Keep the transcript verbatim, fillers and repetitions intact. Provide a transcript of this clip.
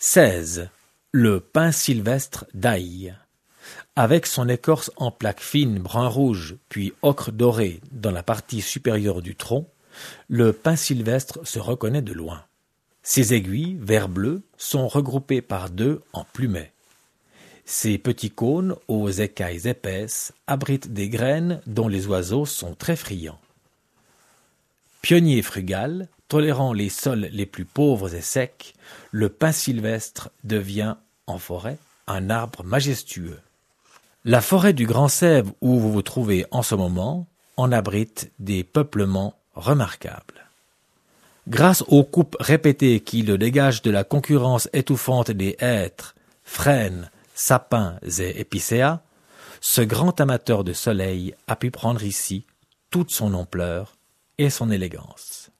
seize. Le pin sylvestre d'Aï. Avec son écorce en plaques fines brun-rouge puis ocre doré dans la partie supérieure du tronc, le pin sylvestre se reconnaît de loin. Ses aiguilles, vert bleu, sont regroupées par deux en plumets. Ces petits cônes, aux écailles épaisses, abritent des graines dont les oiseaux sont très friands. Pionnier frugal, tolérant les sols les plus pauvres et secs, le pin sylvestre devient, en forêt, un arbre majestueux. La forêt du Grand Sèvre où vous vous trouvez en ce moment en abrite des peuplements remarquables. Grâce aux coupes répétées qui le dégagent de la concurrence étouffante des hêtres, frênes, sapins et épicéas, ce grand amateur de soleil a pu prendre ici toute son ampleur et son élégance.